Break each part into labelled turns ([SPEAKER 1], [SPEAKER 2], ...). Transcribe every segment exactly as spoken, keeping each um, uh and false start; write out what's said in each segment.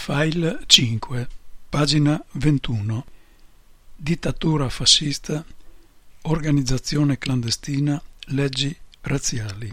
[SPEAKER 1] File cinque, pagina ventuno. Dittatura fascista, organizzazione clandestina, leggi razziali.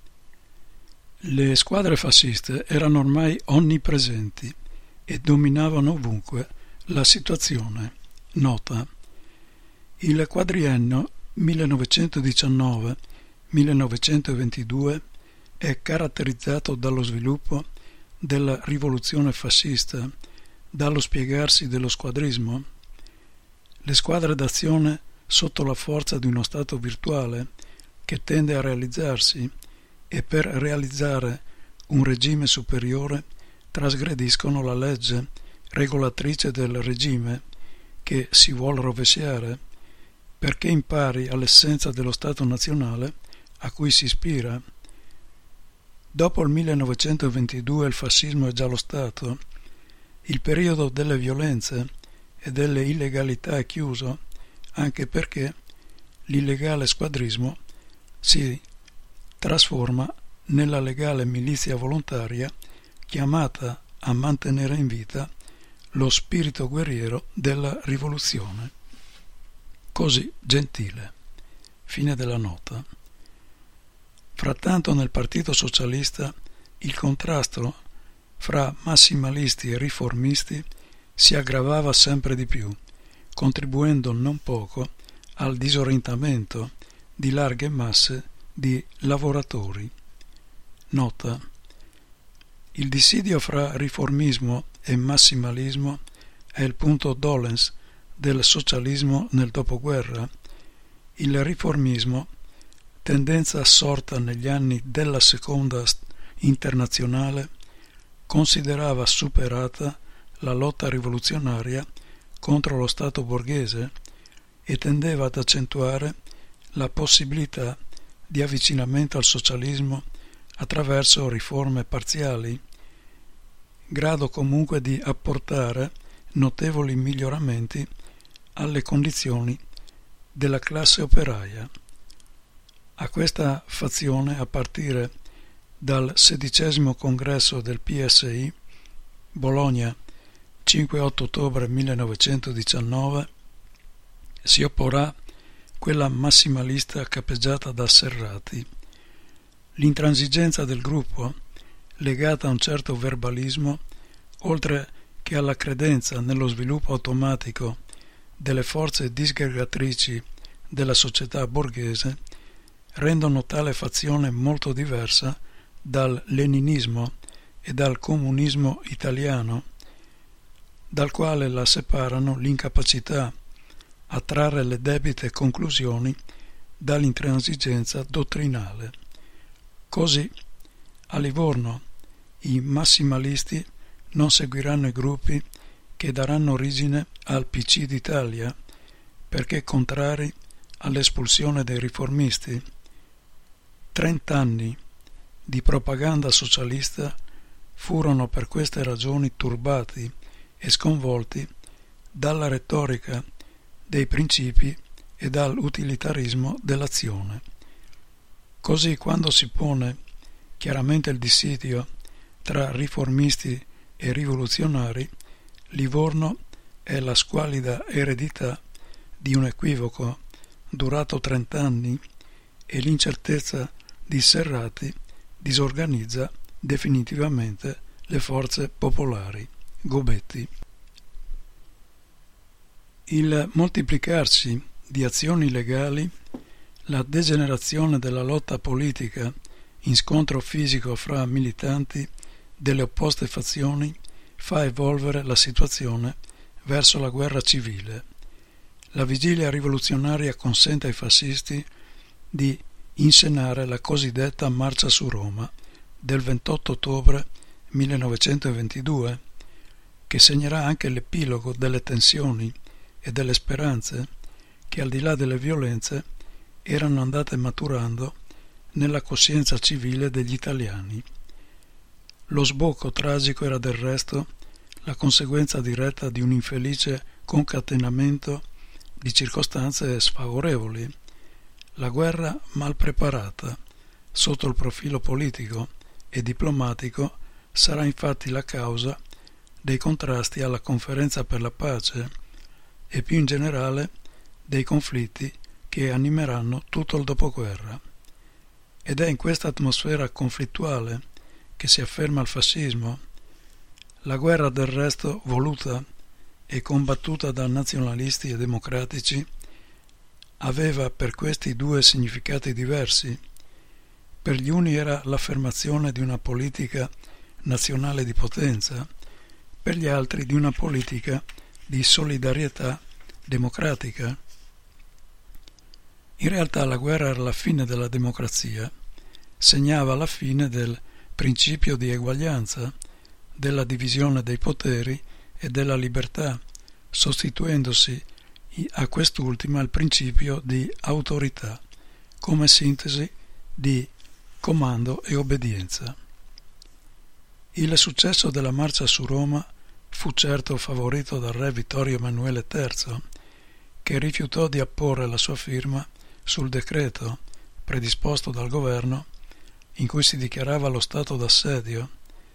[SPEAKER 1] Le squadre fasciste erano ormai onnipresenti e dominavano ovunque la situazione. Nota: il quadriennio millenovecentodiciannove millenovecentoventidue è caratterizzato dallo sviluppo della rivoluzione fascista, dallo spiegarsi dello squadrismo. Le squadre d'azione sotto la forza di uno stato virtuale che tende a realizzarsi e per realizzare un regime superiore trasgrediscono la legge regolatrice del regime che si vuol rovesciare, perché in pari all'essenza dello Stato nazionale a cui si ispira. Dopo il millenovecentoventidue il fascismo è già lo Stato, il periodo delle violenze e delle illegalità è chiuso, anche perché l'illegale squadrismo si trasforma nella legale milizia volontaria chiamata a mantenere in vita lo spirito guerriero della rivoluzione. Così Gentile. Fine della nota. Frattanto nel Partito Socialista il contrasto fra massimalisti e riformisti si aggravava sempre di più, contribuendo non poco al disorientamento di larghe masse di lavoratori. Nota: il dissidio fra riformismo e massimalismo è il punto dolens del socialismo nel dopoguerra. Il riformismo, tendenza assorta negli anni della seconda internazionale, considerava superata la lotta rivoluzionaria contro lo Stato borghese e tendeva ad accentuare la possibilità di avvicinamento al socialismo attraverso riforme parziali, grado comunque di apportare notevoli miglioramenti alle condizioni della classe operaia. A questa fazione, a partire dal sedicesimo congresso del P S I, Bologna, cinque otto ottobre millenovecentodiciannove, si opporrà quella massimalista capeggiata da Serrati. L'intransigenza del gruppo, legata a un certo verbalismo, oltre che alla credenza nello sviluppo automatico delle forze disgregatrici della società borghese, rendono tale fazione molto diversa dal leninismo e dal comunismo italiano, dal quale la separano l'incapacità a trarre le debite conclusioni dall'intransigenza dottrinale. Così, a Livorno, i massimalisti non seguiranno i gruppi che daranno origine al P C d'Italia, perché contrari all'espulsione dei riformisti. Trent'anni di propaganda socialista furono per queste ragioni turbati e sconvolti dalla retorica dei principi e dall'utilitarismo dell'azione. Così, quando si pone chiaramente il dissidio tra riformisti e rivoluzionari, Livorno è la squallida eredità di un equivoco durato trent'anni e l'incertezza di Serrati disorganizza definitivamente le forze popolari. Gobetti. Il moltiplicarsi di azioni legali, la degenerazione della lotta politica in scontro fisico fra militanti delle opposte fazioni fa evolvere la situazione verso la guerra civile. La vigilia rivoluzionaria consente ai fascisti di inscenare la cosiddetta Marcia su Roma del ventotto ottobre millenovecentoventidue, che segnerà anche l'epilogo delle tensioni e delle speranze che, al di là delle violenze, erano andate maturando nella coscienza civile degli italiani. Lo sbocco tragico era del resto la conseguenza diretta di un infelice concatenamento di circostanze sfavorevoli. La guerra mal preparata, sotto il profilo politico e diplomatico, sarà infatti la causa dei contrasti alla Conferenza per la pace e più in generale dei conflitti che animeranno tutto il dopoguerra. Ed è in questa atmosfera conflittuale che si afferma il fascismo, la guerra del resto voluta e combattuta da nazionalisti e democratici aveva per questi due significati diversi. Per gli uni era l'affermazione di una politica nazionale di potenza, per gli altri di una politica di solidarietà democratica. In realtà la guerra era la fine della democrazia, segnava la fine del principio di eguaglianza, della divisione dei poteri e della libertà, sostituendosi a quest'ultima il principio di autorità, come sintesi di comando e obbedienza. Il successo della marcia su Roma fu certo favorito dal re Vittorio Emanuele terzo, che rifiutò di apporre la sua firma sul decreto predisposto dal governo in cui si dichiarava lo stato d'assedio,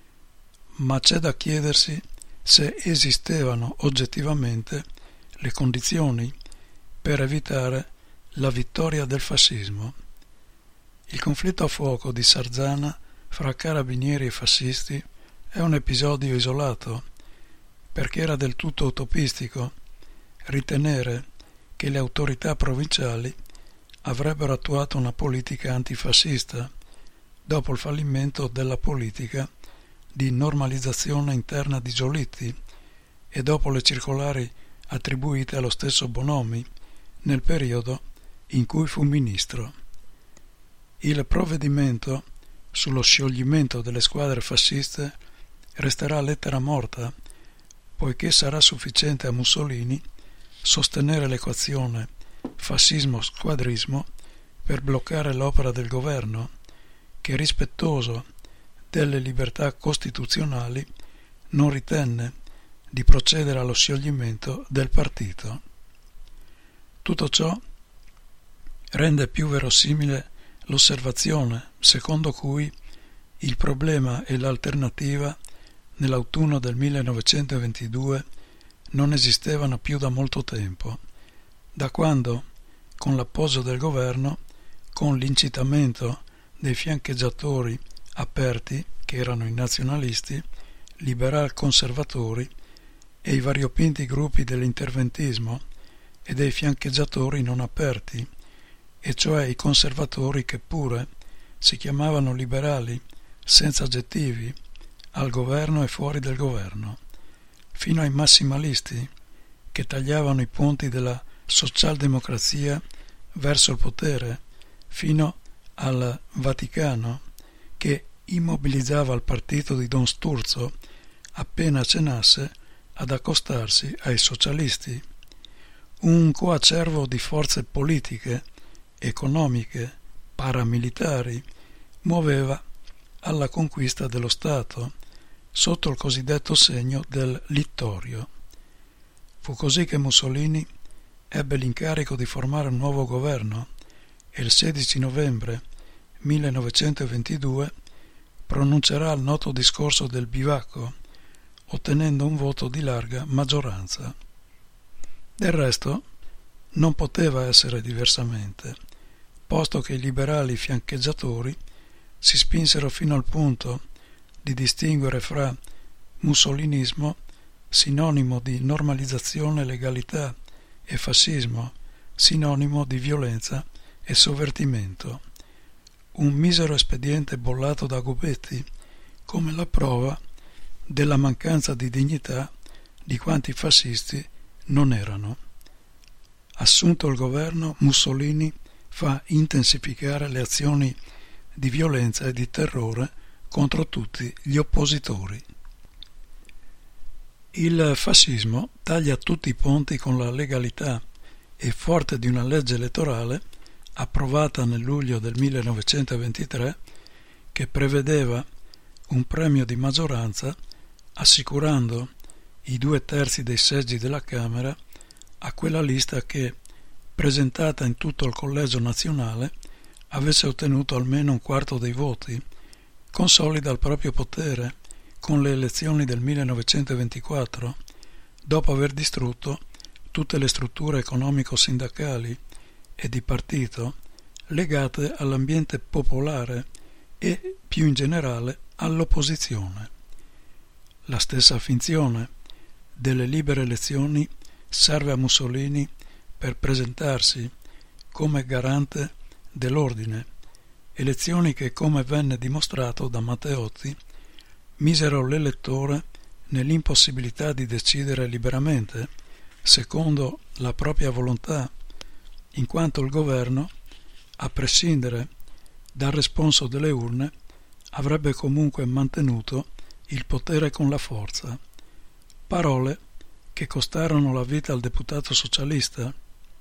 [SPEAKER 1] ma c'è da chiedersi se esistevano oggettivamente le condizioni per evitare la vittoria del fascismo. Il conflitto a fuoco di Sarzana fra carabinieri e fascisti è un episodio isolato, perché era del tutto utopistico ritenere che le autorità provinciali avrebbero attuato una politica antifascista dopo il fallimento della politica di normalizzazione interna di Giolitti e dopo le circolari attribuite allo stesso Bonomi nel periodo in cui fu ministro. Il provvedimento sullo scioglimento delle squadre fasciste resterà lettera morta, poiché sarà sufficiente a Mussolini sostenere l'equazione fascismo-squadrismo per bloccare l'opera del governo, che rispettoso delle libertà costituzionali non ritenne di procedere allo scioglimento del partito. Tutto ciò rende più verosimile l'osservazione secondo cui il problema e l'alternativa nell'autunno del millenovecentoventidue non esistevano più da molto tempo, da quando, con l'appoggio del governo, con l'incitamento dei fiancheggiatori aperti, che erano i nazionalisti, liberal-conservatori e i variopinti gruppi dell'interventismo e dei fiancheggiatori non aperti, e cioè i conservatori che pure si chiamavano liberali, senza aggettivi, al governo e fuori del governo, fino ai massimalisti che tagliavano i ponti della socialdemocrazia verso il potere, fino al Vaticano che immobilizzava il partito di Don Sturzo appena accennasse ad accostarsi ai socialisti. Un coacervo di forze politiche, economiche, paramilitari muoveva alla conquista dello Stato sotto il cosiddetto segno del littorio. Fu così che Mussolini ebbe l'incarico di formare un nuovo governo e il sedici novembre millenovecentoventidue pronuncerà il noto discorso del bivacco, ottenendo un voto di larga maggioranza. Del resto non poteva essere diversamente, posto che i liberali fiancheggiatori si spinsero fino al punto di distinguere fra mussolinismo, sinonimo di normalizzazione e legalità, e fascismo, sinonimo di violenza e sovvertimento. Un misero espediente bollato da Gobetti come la prova della mancanza di dignità di quanti fascisti non erano. Assunto il governo, Mussolini fa intensificare le azioni di violenza e di terrore contro tutti gli oppositori. Il fascismo taglia tutti i ponti con la legalità e, forte di una legge elettorale approvata nel luglio del millenovecentoventitré, che prevedeva un premio di maggioranza assicurando i due terzi dei seggi della Camera a quella lista che, presentata in tutto il collegio nazionale, avesse ottenuto almeno un quarto dei voti, consolida il proprio potere con le elezioni del millenovecentoventiquattro, dopo aver distrutto tutte le strutture economico-sindacali e di partito legate all'ambiente popolare e, più in generale, all'opposizione. La stessa finzione delle libere elezioni serve a Mussolini per presentarsi come garante dell'ordine, elezioni che, come venne dimostrato da Matteotti, misero l'elettore nell'impossibilità di decidere liberamente, secondo la propria volontà, in quanto il governo, a prescindere dal responso delle urne, avrebbe comunque mantenuto il potere con la forza. Parole che costarono la vita al deputato socialista.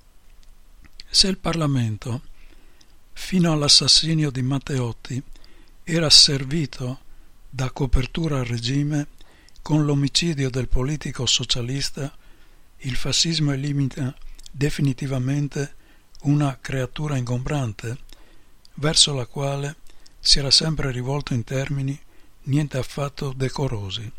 [SPEAKER 1] Se il Parlamento, fino all'assassinio di Matteotti, era servito da copertura al regime con l'omicidio del politico socialista, il fascismo elimina definitivamente una creatura ingombrante verso la quale si era sempre rivolto in termini niente affatto decorosi.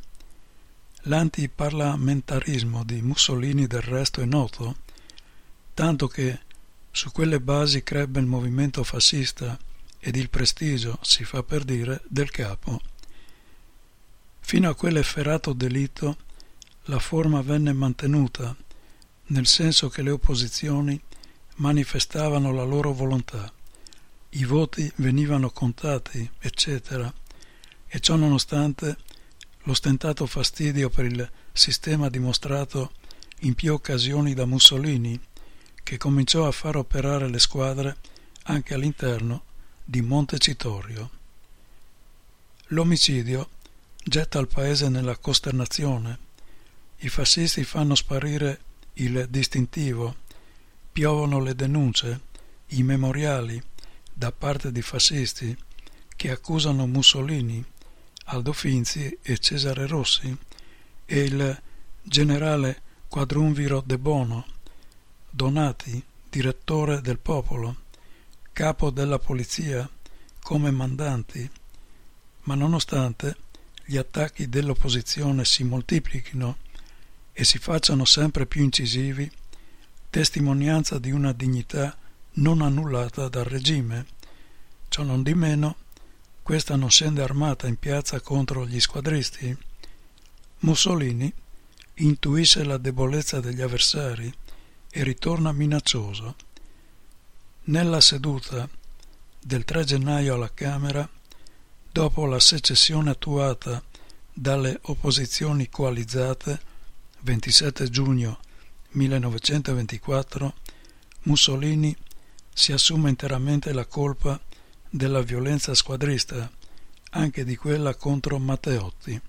[SPEAKER 1] L'antiparlamentarismo di Mussolini del resto è noto, tanto che su quelle basi crebbe il movimento fascista ed il prestigio, si fa per dire, del capo. Fino a quell'efferato delitto la forma venne mantenuta, nel senso che le opposizioni manifestavano la loro volontà, i voti venivano contati, eccetera, e ciò nonostante l'ostentato fastidio per il sistema dimostrato in più occasioni da Mussolini, che cominciò a far operare le squadre anche all'interno di Montecitorio. L'omicidio getta il paese nella costernazione, i fascisti fanno sparire il distintivo, piovono le denunce, i memoriali da parte di fascisti che accusano Mussolini, Aldo Finzi e Cesare Rossi e il generale Quadrumviro De Bono, Donati, direttore del Popolo, capo della polizia, come mandanti, ma nonostante gli attacchi dell'opposizione si moltiplichino e si facciano sempre più incisivi, testimonianza di una dignità non annullata dal regime. Ciò non di meno, questa non scende armata in piazza contro gli squadristi. Mussolini intuisce la debolezza degli avversari e ritorna minaccioso. Nella seduta del tre gennaio alla Camera, dopo la secessione attuata dalle opposizioni coalizzate, ventisette giugno millenovecentoventiquattro, Mussolini si assume interamente la colpa della violenza squadrista, anche di quella contro Matteotti.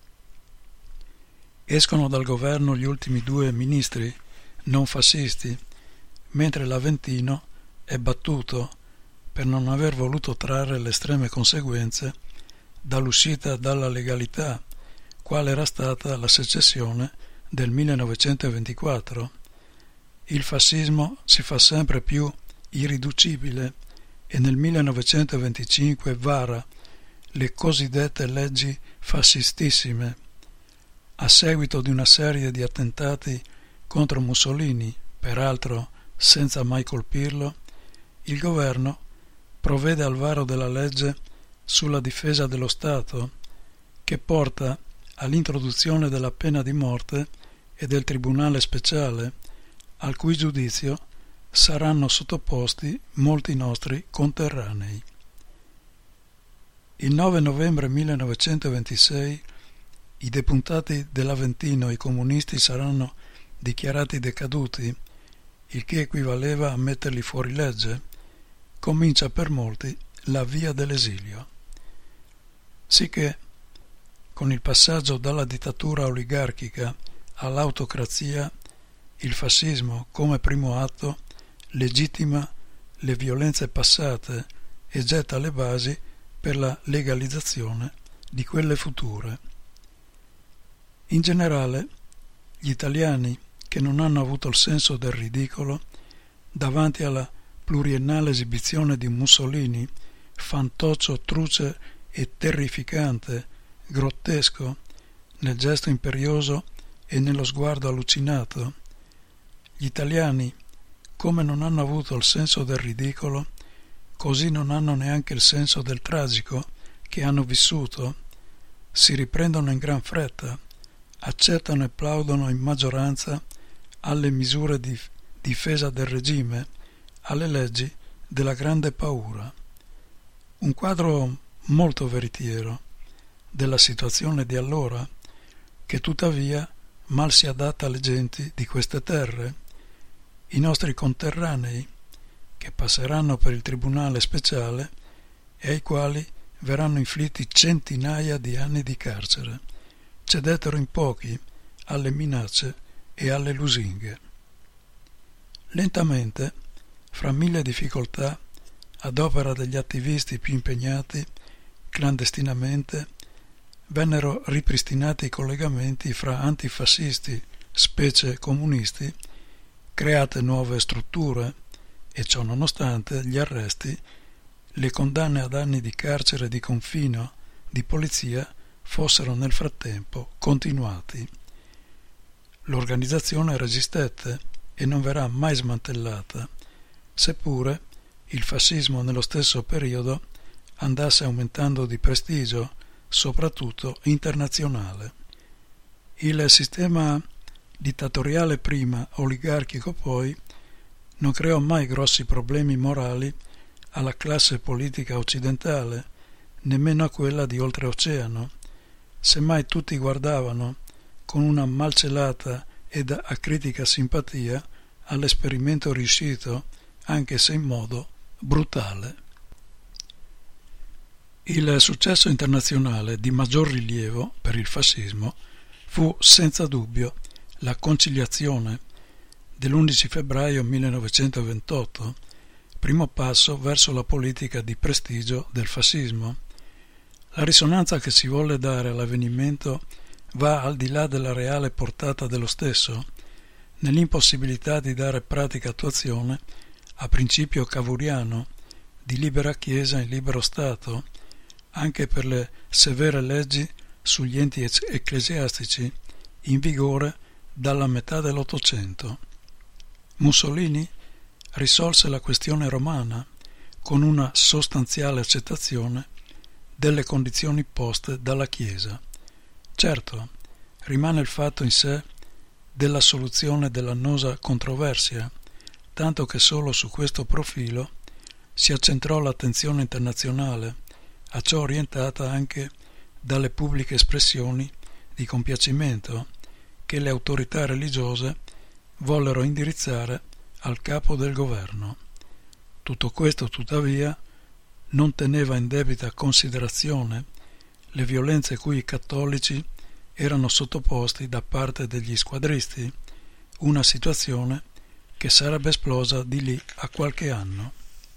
[SPEAKER 1] Escono dal governo gli ultimi due ministri non fascisti, mentre l'Aventino è battuto per non aver voluto trarre le estreme conseguenze dall'uscita dalla legalità, quale era stata la secessione del millenovecentoventiquattro. Il fascismo si fa sempre più irriducibile e nel millenovecentoventicinque vara le cosiddette leggi fascistissime. A seguito di una serie di attentati contro Mussolini, peraltro senza mai colpirlo, il governo provvede al varo della legge sulla difesa dello Stato, che porta all'introduzione della pena di morte e del tribunale speciale, al cui giudizio saranno sottoposti molti nostri conterranei. Il nove novembre millenovecentoventisei i deputati dell'Aventino e i comunisti saranno dichiarati decaduti, il che equivaleva a metterli fuori legge. Comincia per molti la via dell'esilio. Sicché, con il passaggio dalla dittatura oligarchica all'autocrazia, il fascismo, come primo atto, legittima le violenze passate e getta le basi per la legalizzazione di quelle future. In generale, gli italiani che non hanno avuto il senso del ridicolo davanti alla pluriennale esibizione di Mussolini, fantoccio truce e terrificante grottesco nel gesto imperioso e nello sguardo allucinato. Gli italiani, come non hanno avuto il senso del ridicolo, così non hanno neanche il senso del tragico che hanno vissuto. Si riprendono in gran fretta, accettano e plaudono in maggioranza alle misure di difesa del regime, alle leggi della grande paura. Un quadro molto veritiero della situazione di allora, che tuttavia mal si adatta alle genti di queste terre, i nostri conterranei, che passeranno per il tribunale speciale e ai quali verranno inflitti centinaia di anni di carcere, cedettero in pochi alle minacce e alle lusinghe. Lentamente, fra mille difficoltà, ad opera degli attivisti più impegnati, clandestinamente, vennero ripristinati i collegamenti fra antifascisti, specie comunisti, create nuove strutture e ciò nonostante gli arresti, le condanne ad anni di carcere di confino di polizia fossero nel frattempo continuati. L'organizzazione resistette e non verrà mai smantellata, seppure il fascismo nello stesso periodo andasse aumentando di prestigio, soprattutto internazionale. Il sistema dittatoriale prima, oligarchico poi, non creò mai grossi problemi morali alla classe politica occidentale, nemmeno a quella di oltreoceano. Semmai tutti guardavano con una malcelata ed acritica simpatia all'esperimento riuscito, anche se in modo brutale. Il successo internazionale di maggior rilievo per il fascismo fu senza dubbio la conciliazione dell'undici febbraio millenovecentoventotto, primo passo verso la politica di prestigio del fascismo. La risonanza che si volle dare all'avvenimento va al di là della reale portata dello stesso, nell'impossibilità di dare pratica attuazione a principio cavouriano di libera Chiesa in libero Stato, anche per le severe leggi sugli enti ecclesiastici in vigore dalla metà dell'Ottocento. Mussolini risolse la questione romana con una sostanziale accettazione delle condizioni poste dalla Chiesa. Certo, rimane il fatto in sé della soluzione dell'annosa controversia, tanto che solo su questo profilo si accentrò l'attenzione internazionale, a ciò orientata anche dalle pubbliche espressioni di compiacimento che le autorità religiose vollero indirizzare al capo del governo. Tutto questo, tuttavia, non teneva in debita considerazione le violenze cui i cattolici erano sottoposti da parte degli squadristi, una situazione che sarebbe esplosa di lì a qualche anno.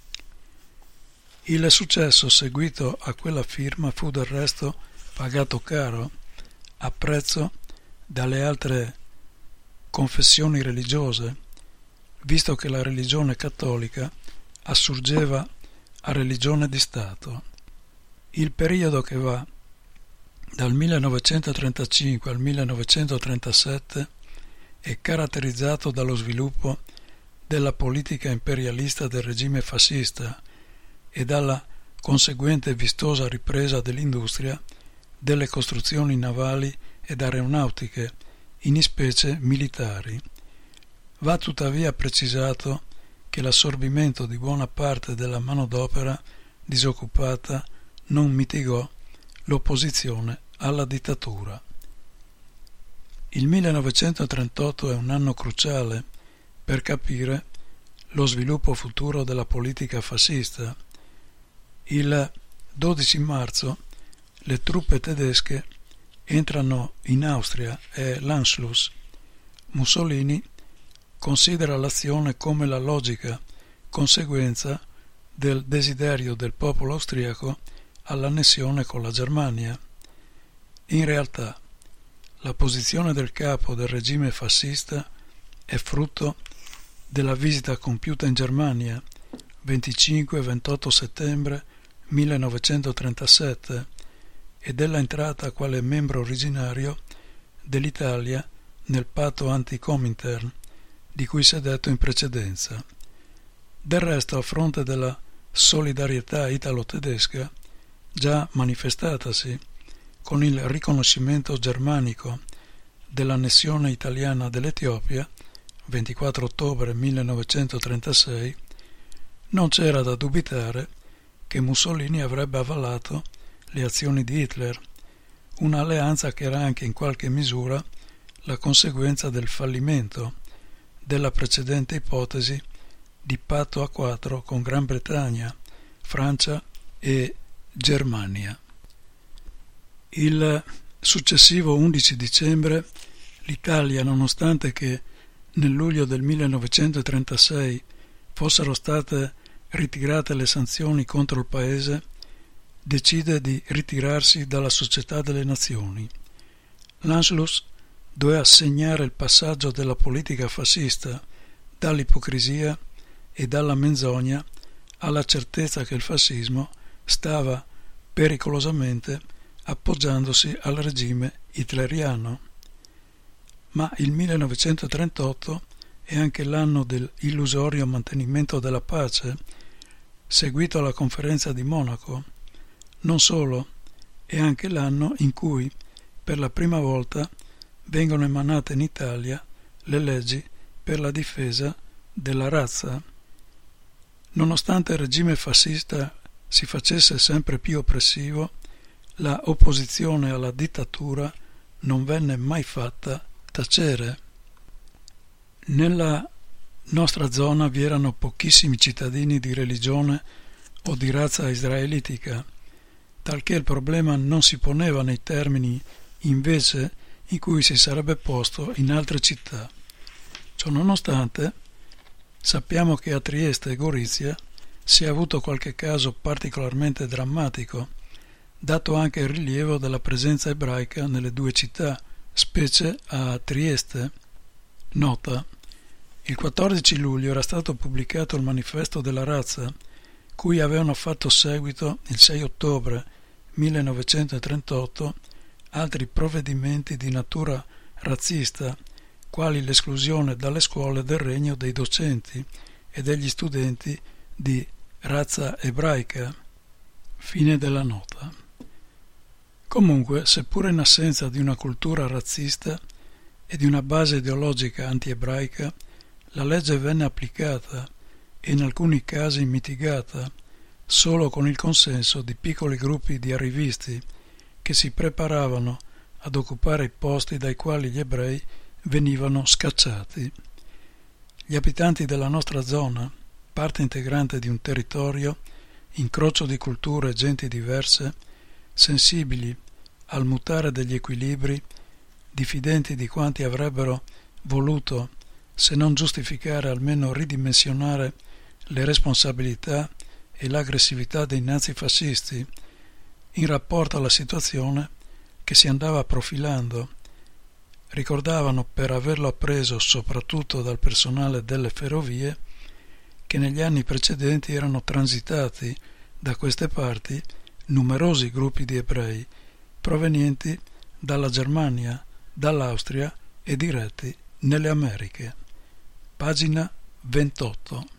[SPEAKER 1] Il successo seguito a quella firma fu del resto pagato caro, a prezzo dalle altre confessioni religiose, visto che la religione cattolica assurgeva a religione di Stato. Il periodo che va dal millenovecentotrentacinque al millenovecentotrentasette è caratterizzato dallo sviluppo della politica imperialista del regime fascista e dalla conseguente vistosa ripresa dell'industria, delle costruzioni navali ed aeronautiche, in specie militari. Va tuttavia precisato che l'assorbimento di buona parte della manodopera disoccupata non mitigò l'opposizione alla dittatura. Il millenovecentotrentotto è un anno cruciale per capire lo sviluppo futuro della politica fascista. Il dodici marzo le truppe tedesche entrano in Austria e l'Anschluss. Mussolini considera l'azione come la logica conseguenza del desiderio del popolo austriaco all'annessione con la Germania. In realtà, la posizione del capo del regime fascista è frutto della visita compiuta in Germania venticinque e ventotto settembre millenovecentotrentasette, e della entrata quale membro originario dell'Italia nel patto anti-Comintern di cui si è detto in precedenza. Del resto, a fronte della solidarietà italo-tedesca già manifestatasi con il riconoscimento germanico dell'annessione italiana dell'Etiopia, ventiquattro ottobre millenovecentotrentasei, non c'era da dubitare che Mussolini avrebbe avallato le azioni di Hitler, un'alleanza che era anche in qualche misura la conseguenza del fallimento della precedente ipotesi di patto a quattro con Gran Bretagna, Francia e Germania. Il successivo undici dicembre l'Italia, nonostante che nel luglio del millenovecentotrentasei fossero state ritirate le sanzioni contro il paese, decide di ritirarsi dalla Società delle Nazioni. L'Anschluss doveva segnare il passaggio della politica fascista dall'ipocrisia e dalla menzogna alla certezza che il fascismo stava pericolosamente appoggiandosi al regime hitleriano. Ma il millenovecentotrentotto è anche l'anno dell'illusorio mantenimento della pace, seguito alla conferenza di Monaco. Non solo, è anche l'anno in cui, per la prima volta, vengono emanate in Italia le leggi per la difesa della razza. Nonostante il regime fascista si facesse sempre più oppressivo, la opposizione alla dittatura non venne mai fatta tacere. Nella nostra zona vi erano pochissimi cittadini di religione o di razza israelitica, talché il problema non si poneva nei termini invece in cui si sarebbe posto in altre città. Ciononostante, sappiamo che a Trieste e Gorizia si è avuto qualche caso particolarmente drammatico, dato anche il rilievo della presenza ebraica nelle due città, specie a Trieste. Nota: il quattordici luglio era stato pubblicato il Manifesto della razza, cui avevano fatto seguito il sei ottobre millenovecentotrentotto altri provvedimenti di natura razzista, quali l'esclusione dalle scuole del regno dei docenti e degli studenti di razza ebraica. Fine della nota. Comunque, seppure in assenza di una cultura razzista e di una base ideologica anti-ebraica, la legge venne applicata e in alcuni casi mitigata solo con il consenso di piccoli gruppi di arrivisti che si preparavano ad occupare i posti dai quali gli ebrei venivano scacciati. Gli abitanti della nostra zona, parte integrante di un territorio, incrocio di culture e genti diverse, sensibili al mutare degli equilibri, diffidenti di quanti avrebbero voluto, se non giustificare, almeno ridimensionare le responsabilità e l'aggressività dei nazifascisti in rapporto alla situazione che si andava profilando, ricordavano, per averlo appreso soprattutto dal personale delle ferrovie, che negli anni precedenti erano transitati da queste parti numerosi gruppi di ebrei provenienti dalla Germania, dall'Austria e diretti nelle Americhe. Pagina ventotto.